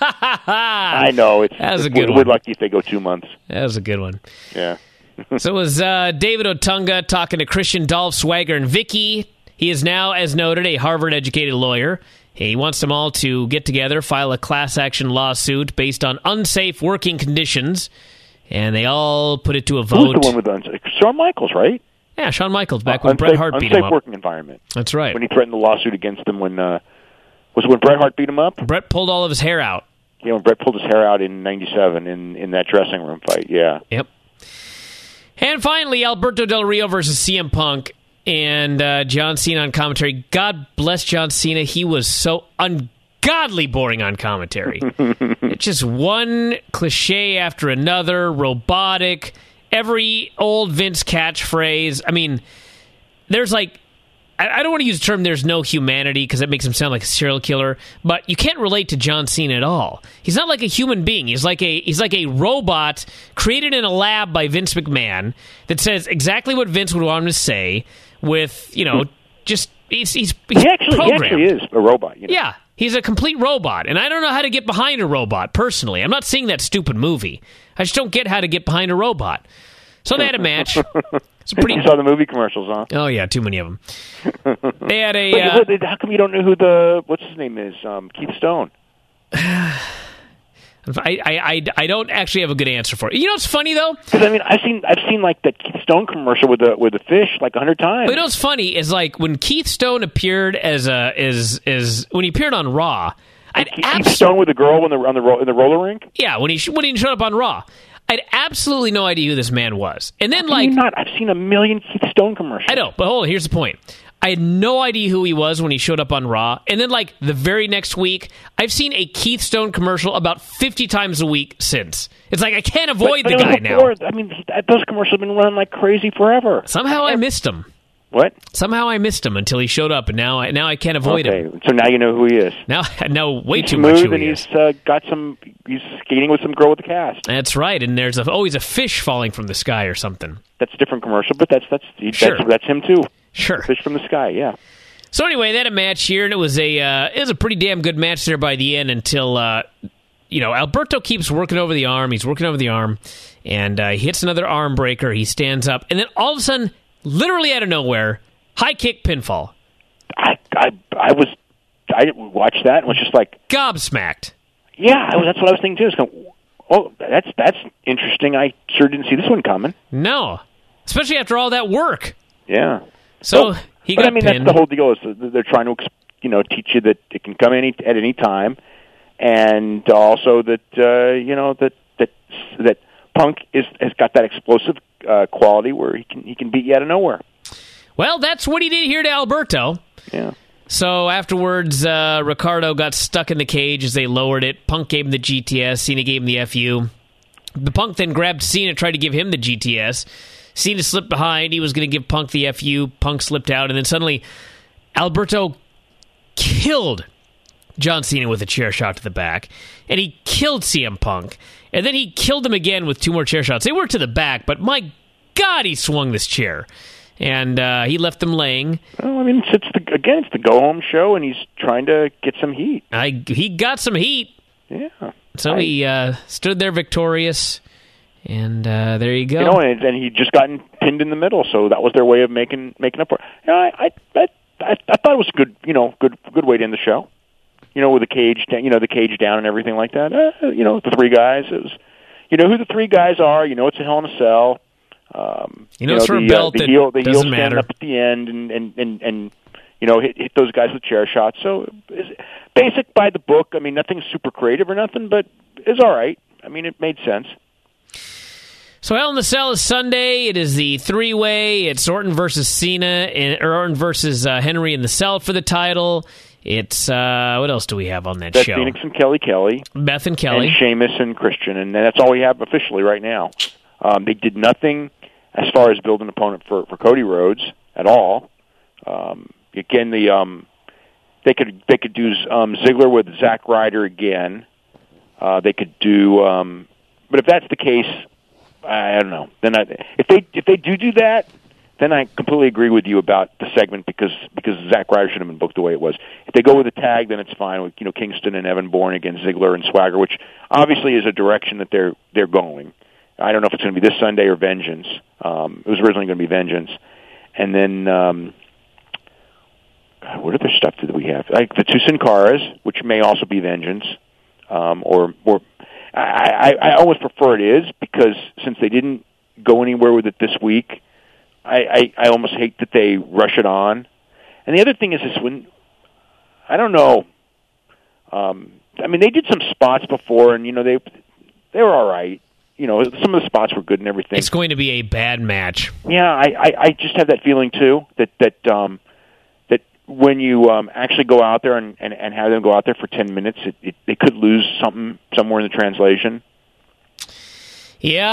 I know that was a good one. We're lucky if they go 2 months. That was a good one. Yeah. So it was David Otunga talking to Christian, Dolph, Swagger, and Vicky. He is now, as noted, a Harvard-educated lawyer. He wants them all to get together, file a class action lawsuit based on unsafe working conditions, and they all put it to a vote. Who's the one with unsafe? Shawn Michaels, right? Yeah, Shawn Michaels, back when Bret Hart beat him up. Unsafe working environment. That's right. When he threatened the lawsuit against him when Bret Hart beat him up? Bret pulled all of his hair out. Yeah, when Bret pulled his hair out in '97 in that dressing room fight, yeah. Yep. And finally, Alberto Del Rio versus CM Punk and John Cena on commentary. God bless John Cena. He was so ungodly boring on commentary. It's just one cliche after another, robotic, every old Vince catchphrase. I mean, there's like, I don't want to use the term there's no humanity because that makes him sound like a serial killer, but you can't relate to John Cena at all. He's not like a human being. He's like a robot created in a lab by Vince McMahon that says exactly what Vince would want him to say with, just he's programmed. He actually is a robot. Yeah, he's a complete robot, and I don't know how to get behind a robot, personally. I'm not seeing that stupid movie. I just don't get how to get behind a robot. So they had a match. You saw the movie commercials, huh? Oh, yeah, too many of them. They had a... how come you don't know who what's his name is? Keith Stone. I don't actually have a good answer for it. You know what's funny, though? Because, I mean, I've seen like that Keith Stone commercial with the fish like 100 times. But you know what's funny is like when Keith Stone appeared when he appeared on Raw... Keith Stone with the girl in the roller rink? Yeah, when he showed up on Raw. I had absolutely no idea who this man was. And then, I've seen a million Keith Stone commercials. I know, but hold on, here's the point. I had no idea who he was when he showed up on Raw. And then, the very next week, I've seen a Keith Stone commercial about 50 times a week since. It's like I can't avoid the guy now. I mean, those commercials have been running like crazy forever. Somehow I missed him. What? Somehow I missed him until he showed up, and now I can't avoid him. So now you know who he is. Now I know way too much who he is. He's skating with some girl with a cast. That's right, and there's always a fish falling from the sky or something. That's a different commercial, but that's him too. Sure. Fish from the sky, yeah. So anyway, they had a match here, and it was a pretty damn good match there by the end until Alberto keeps working over the arm. He's working over the arm, and he hits another arm breaker. He stands up, and then all of a sudden, literally out of nowhere, high kick pinfall. I watched that and was just like gobsmacked. Yeah, that's what I was thinking too. Oh, that's interesting. I sure didn't see this one coming. No, especially after all that work. Yeah. So he got pinned. That's the whole deal. Is they're trying to teach you that it can come at any time, and also that that Punk has got that explosive quality where he can beat you out of nowhere. Well, that's what he did here to Alberto. Yeah. So afterwards, Ricardo got stuck in the cage as they lowered it. Punk gave him the GTS. Cena gave him the FU. The Punk then grabbed Cena, tried to give him the GTS. Cena slipped behind. He was going to give Punk the FU. Punk slipped out, and then suddenly Alberto killed John Cena with a chair shot to the back, and he killed CM Punk, and then he killed him again with 2 more chair shots. They were to the back, but my God, he swung this chair, and he left them laying. Well, I mean, it's the go-home show, and he's trying to get some heat. He got some heat. Yeah. So he stood there victorious, and there you go. And he just gotten pinned in the middle, so that was their way of making up for it. I thought it was a good way to end the show. With the cage down and everything like that. The 3 guys. It was, who the 3 guys are. It's a Hell in a Cell. It's for a belt that the heel matter. Stand up at the end and hit those guys with chair shots. So basic by the book. I mean, nothing super creative or nothing, but it's all right. I mean, it made sense. So Hell in the Cell is Sunday. It is the three-way. It's Orton versus Cena, or Orton versus Henry in the Cell for the title. It's, what else do we have on that Beth show? Phoenix and Kelly. Beth and Kelly. And Sheamus and Christian, and that's all we have officially right now. They did nothing as far as build an opponent for Cody Rhodes at all. Again, they could do Ziggler with Zack Ryder again. They could do, but if that's the case, I don't know. Then if they do that, then I completely agree with you about the segment because Zack Ryder should have been booked the way it was. If they go with a tag, then it's fine with Kingston and Evan Bourne against Ziggler and Swagger, which obviously is a direction that they're going. I don't know if it's going to be this Sunday or Vengeance. It was originally going to be Vengeance, and then what other stuff did we have? Like the two Sin Caras, which may also be Vengeance, or I almost prefer it is because since they didn't go anywhere with it this week, I almost hate that they rush it on. And the other thing is when I don't know. I mean, they did some spots before, and they were all right. Some of the spots were good and everything. It's going to be a bad match. Yeah, I just have that feeling too that when you actually go out there and have them go out there for 10 minutes, they could lose something somewhere in the translation. Yeah,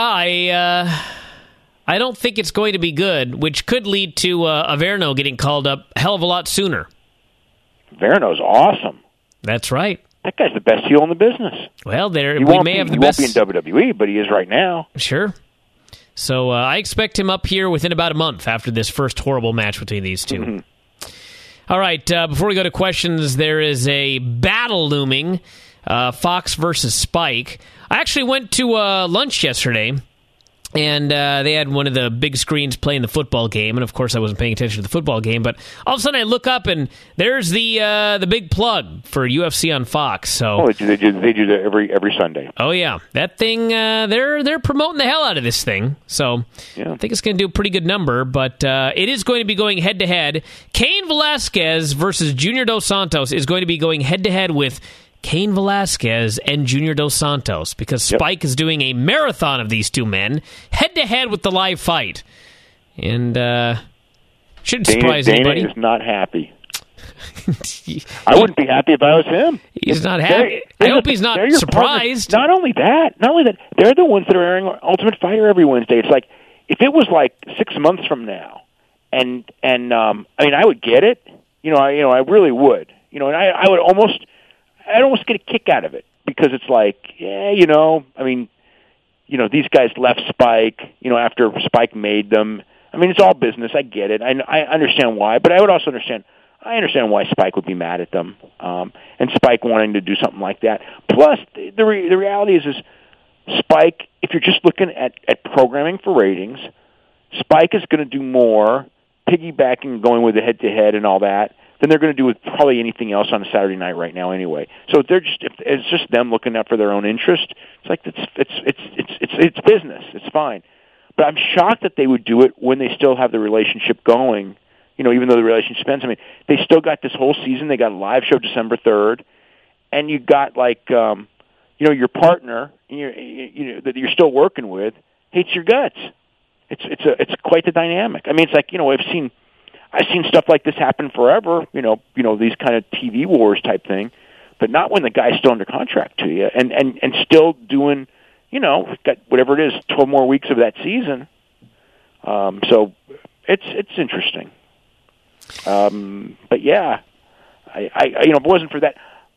I don't think it's going to be good, which could lead to Averno getting called up a hell of a lot sooner. Averno's awesome. That's right. That guy's the best heel in the business. Well, we may have the best. He won't be in WWE, but he is right now. Sure. So I expect him up here within about a month after this first horrible match between these two. Mm-hmm. All right, before we go to questions, there is a battle looming, Fox versus Spike. I actually went to lunch yesterday, and they had one of the big screens playing the football game, and of course I wasn't paying attention to the football game, but all of a sudden I look up, and there's the big plug for UFC on Fox. So they do that every Sunday. Oh yeah, that thing they're promoting the hell out of this thing. So yeah. I think it's going to do a pretty good number, but it is going to be going head to head. Cain Velasquez versus Junior Dos Santos is going to be going head to head with Cain Velasquez and Junior Dos Santos because Spike is doing a marathon of these two men head to head with the live fight, and shouldn't surprise anybody. Dana is not happy. I wouldn't be happy if I was him. He's not happy. I hope he's not surprised. Not only that, they're the ones that are airing Ultimate Fighter every Wednesday. It's like if it was like 6 months from now, and I mean, I would get it. I really would. And I would almost. I'd almost get a kick out of it because it's like, I mean, these guys left Spike, after Spike made them. I mean, it's all business. I get it. I understand why, but I would also understand why Spike would be mad at them, and Spike wanting to do something like that. Plus, the reality is Spike, if you're just looking at programming for ratings, Spike is going to do more piggybacking, going with the head-to-head and all that, than they're going to do with probably anything else on a Saturday night right now anyway. So it's just them looking out for their own interest. It's like it's business. It's fine. But I'm shocked that they would do it when they still have the relationship going. Even though the relationship ends. I mean, they still got this whole season. They got a live show December 3rd, and you got your partner, that you're still working with, hates your guts. It's quite the dynamic. I mean, it's like I've seen stuff like this happen forever, these kind of TV wars type thing, but not when the guy's still under contract to you and still doing, got whatever it is, 12 more weeks of that season. So it's interesting. But yeah, I if it wasn't for that,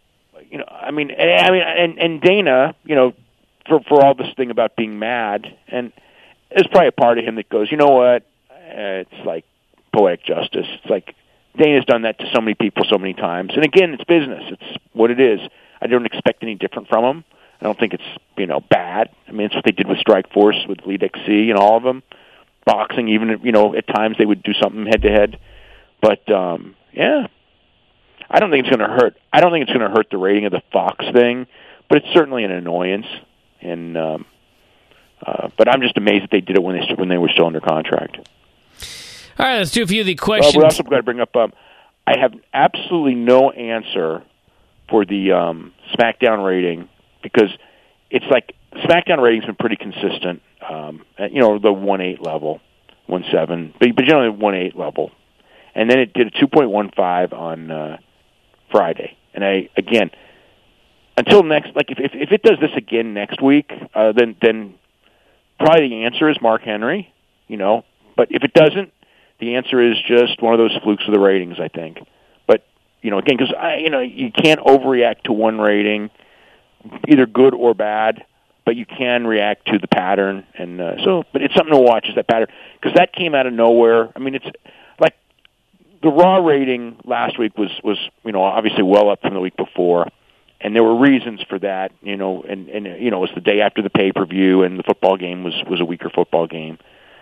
and Dana, for all this thing about being mad, and there's probably a part of him that goes, you know what, it's like poetic justice. It's like Dana's done that to so many people so many times. And again, it's business. It's what it is. I don't expect any different from him. I don't think it's, bad. I mean, it's what they did with Strikeforce, with Elite XC and all of them. Boxing, even, at times they would do something head-to-head. But, yeah. I don't think it's going to hurt. I don't think it's going to hurt the rating of the Fox thing, but it's certainly an annoyance. And, but I'm just amazed that they did it when they were still under contract. All right, let's do a few of the questions. We're also going to bring up, I have absolutely no answer for the SmackDown rating, because it's like SmackDown rating's been pretty consistent. You know, the 1.8 level, 1.7, but generally 1.8 level, and then it did a 2.15 on Friday. And again, until next, like if it does this again next week, then probably the answer is Mark Henry. You know, but if it doesn't, the answer is just one of those flukes of the ratings, I think. But, you know, again, because you can't overreact to one rating, either good or bad, but you can react to the pattern. And but it's something to watch, is that pattern, because that came out of nowhere. I mean, it's like the Raw rating last week was you know, obviously well up from the week before, and there were reasons for that. You know, and you know, it was the day after the pay-per-view, and the football game was a weaker football game.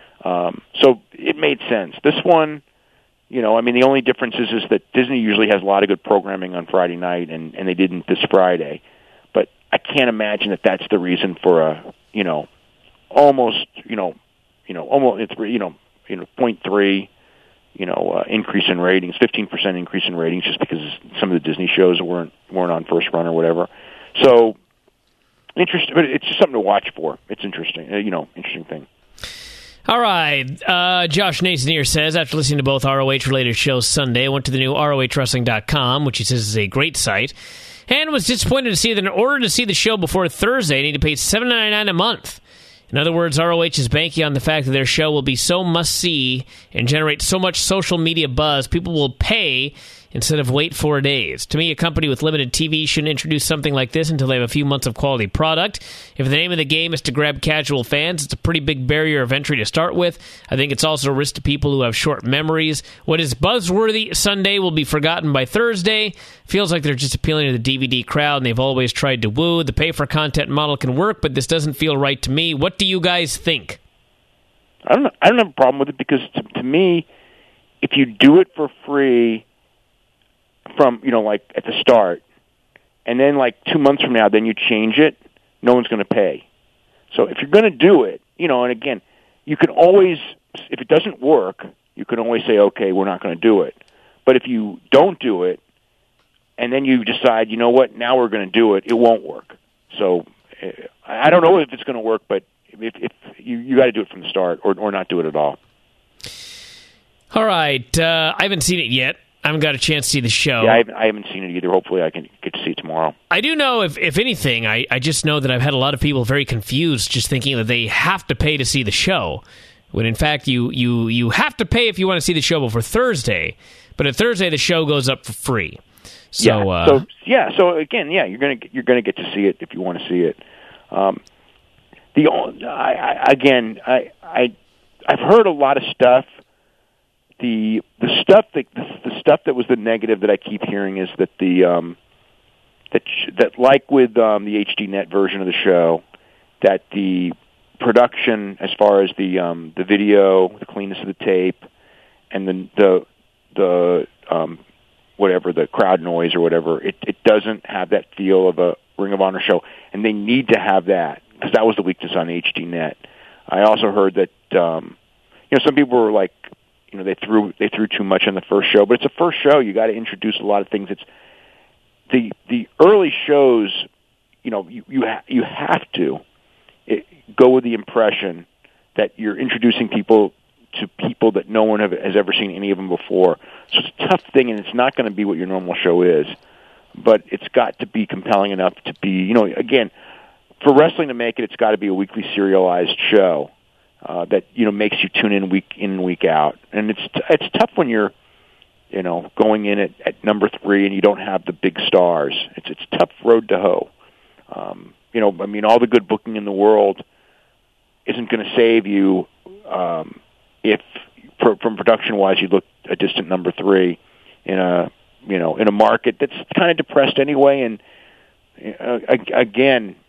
So it made sense. This one, you know, I mean, the only difference is that Disney usually has a lot of good programming on Friday night, and they didn't this Friday. But I can't imagine that that's the reason for a, you know, almost, almost, it's, 0.3, increase in ratings, 15% increase in ratings, just because some of the Disney shows weren't on First Run or whatever. So interesting, but it's just something to watch for. It's interesting, interesting thing. All right. Josh Naisnier says, after listening to both ROH-related shows Sunday, I went to the new ROHWrestling.com, which he says is a great site, and was disappointed to see that in order to see the show before Thursday, I need to pay $7.99 a month. In other words, ROH is banking on the fact that their show will be so must-see and generate so much social media buzz, people will pay instead of wait 4 days. To me, a company with limited TV shouldn't introduce something like this until they have a few months of quality product. If the name of the game is to grab casual fans, it's a pretty big barrier of entry to start with. I think it's also a risk to people who have short memories. What is buzzworthy Sunday will be forgotten by Thursday. Feels like they're just appealing to the DVD crowd, and they've always tried to woo. The pay-for-content model can work, but this doesn't feel right to me. What do you guys think? I don't have a problem with it, because to me, if you do it for free from, like at the start, and then like 2 months from now, then you change it, no one's going to pay. So if you're going to do it, and again, you can always, if it doesn't work, you can always say, okay, we're not going to do it. But if you don't do it, and then you decide, you know what, now we're going to do it, it won't work. So I don't know if it's going to work, but if you got to do it from the start, or not do it at all. All right. I haven't seen it yet. I haven't got a chance to see the show. Yeah, I haven't seen it either. Hopefully I can get to see it tomorrow. I do know, if anything, I just know that I've had a lot of people very confused, just thinking that they have to pay to see the show, when in fact you have to pay if you want to see the show before Thursday. But at Thursday, the show goes up for free. So, So again, you're gonna get to see it if you want to see it. I've heard a lot of stuff. The stuff that was the negative that I keep hearing is that that like with the HDNet version of the show, that the production, as far as the video, the cleanness of the tape, and the whatever, the crowd noise or whatever, it doesn't have that feel of a Ring of Honor show, and they need to have that, because that was the weakness on HDNet. I also heard that some people were like, they threw too much on the first show, but it's a first show. You got to introduce a lot of things. It's the early shows. You have to go with the impression that you're introducing people to people that no one has ever seen any of them before. So it's a tough thing, and it's not going to be what your normal show is. But it's got to be compelling enough to be, again, for wrestling to make it, it's got to be a weekly serialized show that makes you tune in and week out. And it's tough when you're going in at number 3 and you don't have the big stars. It's a tough road to hoe. All the good booking in the world isn't going to save you if from production wise you look a distant number 3 in a market that's kind of depressed anyway. And again,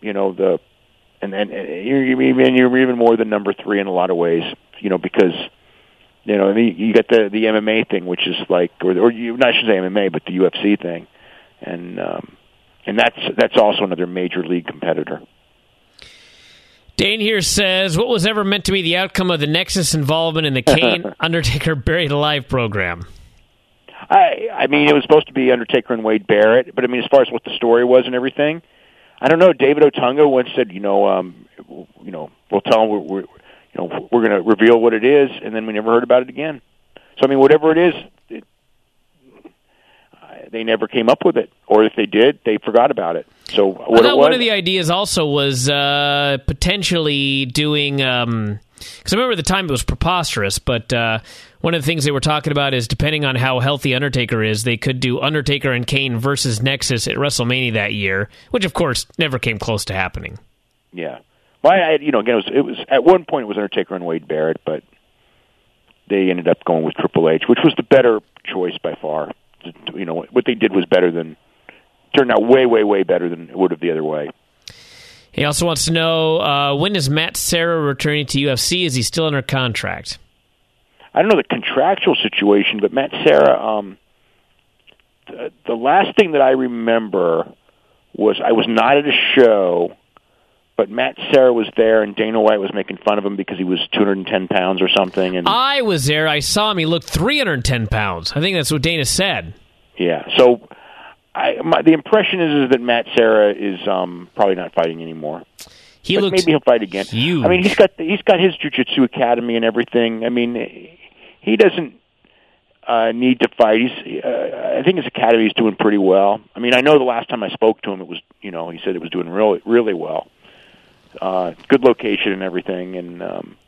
you're even more than number 3 in a lot of ways, because you got the MMA thing, which is like, I shouldn't say MMA, but the UFC thing, and that's also another major league competitor. Dane here says, what was ever meant to be the outcome of the Nexus involvement in the Kane Undertaker Buried Alive program? I mean, it was supposed to be Undertaker and Wade Barrett, but I mean, as far as what the story was and everything, I don't know. David Otunga once said, we'll tell them we're going to reveal what it is, and then we never heard about it again. So I mean, whatever it is, they never came up with it, or if they did, they forgot about it. So what it was, one of the ideas also was potentially doing, because I remember at the time it was preposterous, but one of the things they were talking about is depending on how healthy Undertaker is, they could do Undertaker and Kane versus Nexus at WrestleMania that year, which of course never came close to happening. Yeah, well, again, it was at one point it was Undertaker and Wade Barrett, but they ended up going with Triple H, which was the better choice by far. What they did was turned out way, way, way better than it would have the other way. He also wants to know, when is Matt Serra returning to UFC? Is he still under contract? I don't know the contractual situation, but Matt Serra, the last thing that I remember was I was not at a show, but Matt Serra was there, and Dana White was making fun of him because he was 210 pounds or something. And I was there. I saw him. He looked 310 pounds. I think that's what Dana said. Yeah, so the impression is that Matt Serra is probably not fighting anymore. But maybe he'll fight again. Huge. I mean, he's got his jiu-jitsu academy and everything. I mean, he doesn't need to fight. I think his academy is doing pretty well. I mean, I know the last time I spoke to him, it was he said it was doing really, really well. Good location and everything, and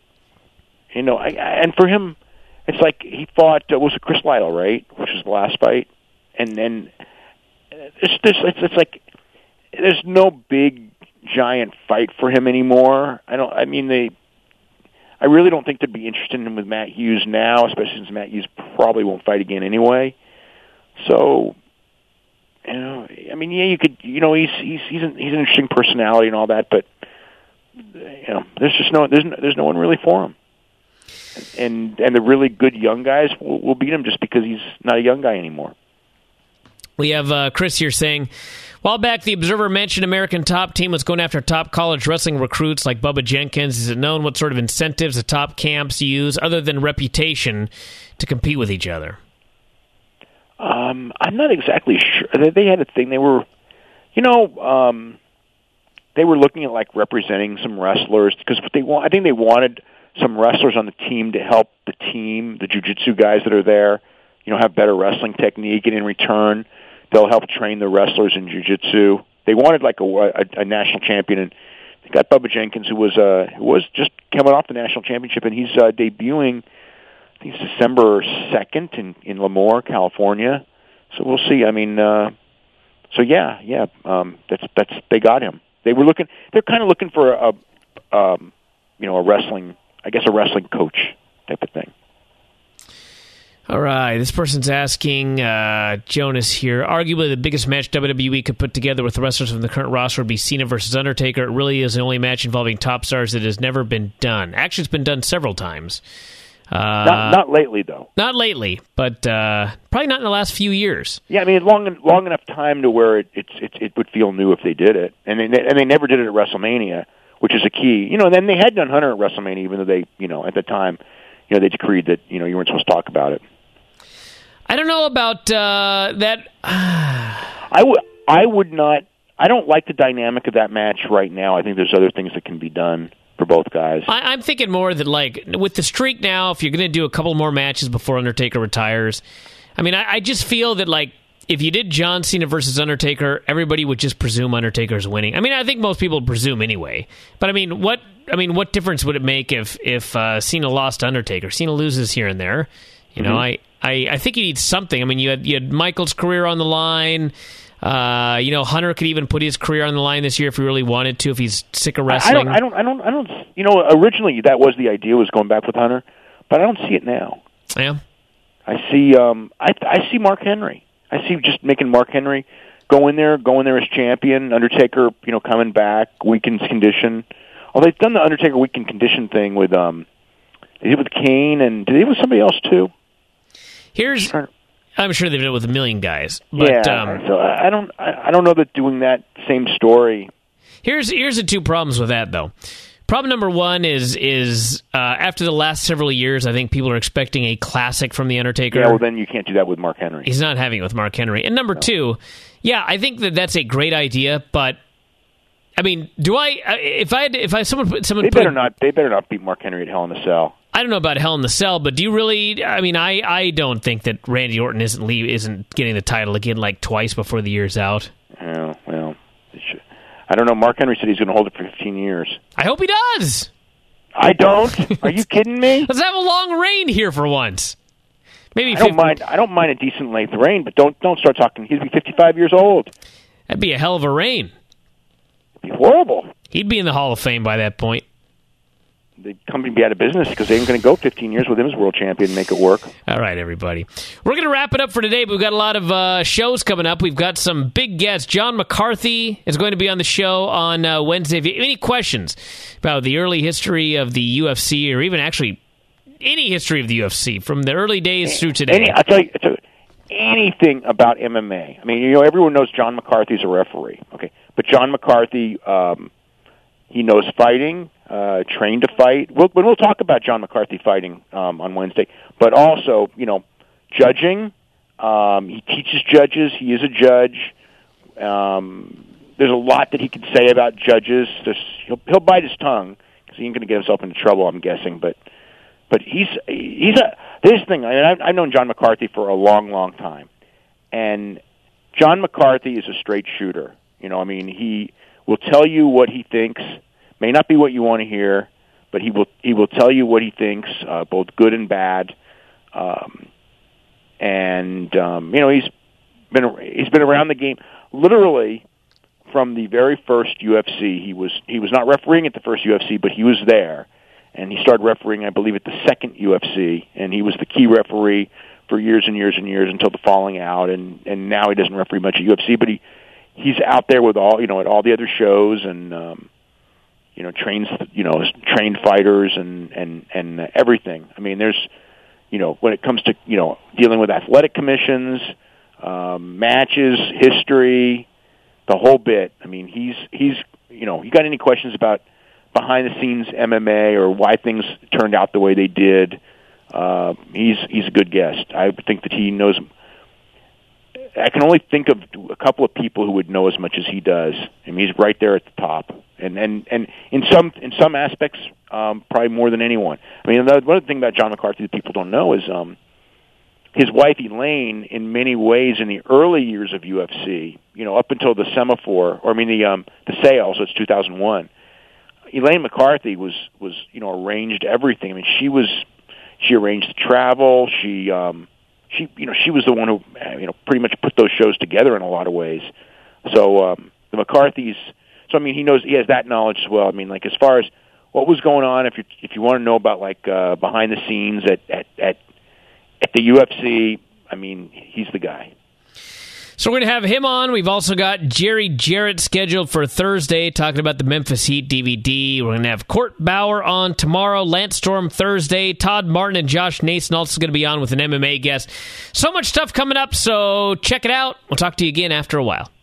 and for him, it's like he fought was it Chris Lytle, right? Which was the last fight, and then it's like there's no big giant fight for him anymore. I really don't think they'd be interested in him with Matt Hughes now, especially since Matt Hughes probably won't fight again anyway. So, I mean, yeah, you could, he's an interesting personality and all that, but there's just there's no one really for him. And the really good young guys will beat him just because he's not a young guy anymore. We have Chris here saying, while back, the Observer mentioned American Top Team was going after top college wrestling recruits like Bubba Jenkins. Is it known what sort of incentives the top camps use, other than reputation, to compete with each other? I'm not exactly sure. They had a thing. They were, they were looking at like representing some wrestlers because I think they wanted some wrestlers on the team to help the team, the jiu-jitsu guys that are there, have better wrestling technique, and in return, they'll help train the wrestlers in jiu-jitsu. They wanted like a national champion, and they got Bubba Jenkins, who was just coming off the national championship, and he's debuting, I think it's December 2nd in Lemoore, California. So we'll see. I mean, that's they got him. They're kind of looking for a wrestling, I guess, a wrestling coach type of thing. All right, this person's asking, Jonas here, arguably the biggest match WWE could put together with the wrestlers from the current roster would be Cena versus Undertaker. It really is the only match involving top stars that has never been done. Actually, it's been done several times. Not lately, though. Not lately, but probably not in the last few years. Yeah, I mean, long enough time to where it would feel new if they did it, and they never did it at WrestleMania, which is a key. And then they had done Hunter at WrestleMania, even though they, at the time, they decreed that you weren't supposed to talk about it. I don't know about that. I would not. I don't like the dynamic of that match right now. I think there's other things that can be done for both guys. I'm thinking more that, like, with the streak now, if you're going to do a couple more matches before Undertaker retires, I mean, I just feel that, like, if you did John Cena versus Undertaker, everybody would just presume Undertaker's winning. I mean, I think most people would presume anyway. But I mean, what difference would it make if Cena lost to Undertaker? Cena loses here and there. I think you need something. I mean, you had Michael's career on the line. Hunter could even put his career on the line this year if he really wanted to, if he's sick of wrestling. I don't. Originally that was the idea, was going back with Hunter, but I don't see it now. Yeah. I see. I see Mark Henry. I see just making Mark Henry go in there as champion. Undertaker, coming back, weakened condition. Although they've done the Undertaker weakened condition thing with they did with Kane, and did they with somebody else too? I'm sure they've done it with a million guys. But, yeah, so I don't know that doing that same story. Here's the two problems with that, though. Problem number one is after the last several years, I think people are expecting a classic from The Undertaker. Yeah, well, then you can't do that with Mark Henry. He's not having it with Mark Henry. And number two, yeah, I think that's a great idea, but I mean, someone they better not beat Mark Henry at Hell in a Cell. I don't know about Hell in the Cell, but do you really? I mean, I don't think that Randy Orton isn't getting the title again like twice before the year's out. Oh, well, I don't know. Mark Henry said he's going to hold it for 15 years. I hope he does. I don't. Are you kidding me? Let's have a long reign here for once. Maybe I don't mind a decent length reign, but don't start talking. He'd be 55 years old. That'd be a hell of a reign. It'd be horrible. He'd be in the Hall of Fame by that point. The company would be out of business because they ain't going to go 15 years with him as world champion and make it work. All right, everybody. We're going to wrap it up for today, but we've got a lot of shows coming up. We've got some big guests. John McCarthy is going to be on the show on Wednesday. If you have any questions about the early history of the UFC, or even actually any history of the UFC, from the early days through today. I'll tell you, anything about MMA. I mean, everyone knows John McCarthy's a referee, okay? But John McCarthy, he knows fighting, trained to fight. We'll talk about John McCarthy fighting on Wednesday, but also, judging. He teaches judges. He is a judge. There's a lot that he can say about judges. He'll bite his tongue because he ain't going to get himself into trouble, I'm guessing. But he's this thing. I mean, I've known John McCarthy for a long, long time, and John McCarthy is a straight shooter. I mean, he will tell you what he thinks. May not be what you want to hear, but he will tell you what he thinks, both good and bad. He's been around the game literally from the very first UFC. He was not refereeing at the first UFC, but he was there, and he started refereeing, I believe, at the second UFC, and he was the key referee for years and years and years until the falling out, and now he doesn't referee much at UFC, but he's out there with all at all the other shows, and trains trained fighters and everything. I mean, there's when it comes to dealing with athletic commissions, matches, history, the whole bit. I mean, he's you got any questions about behind the scenes MMA or why things turned out the way they did? He's a good guest. I think that he knows. I can only think of a couple of people who would know as much as he does. I mean, he's right there at the top, and in some aspects, probably more than anyone. I mean, one thing about John McCarthy that people don't know is his wife Elaine. In many ways, in the early years of UFC, up until the the sale, so it's 2001. Elaine McCarthy was arranged everything. I mean, she arranged the travel. She was the one who pretty much put those shows together in a lot of ways. So the McCarthys. So I mean, he has that knowledge as well. I mean, like as far as what was going on, if you want to know about like behind the scenes at the UFC, I mean, he's the guy. So we're going to have him on. We've also got Jerry Jarrett scheduled for Thursday, talking about the Memphis Heat DVD. We're going to have Court Bauer on tomorrow, Lance Storm Thursday, Todd Martin and Josh Nason also going to be on with an MMA guest. So much stuff coming up, so check it out. We'll talk to you again after a while.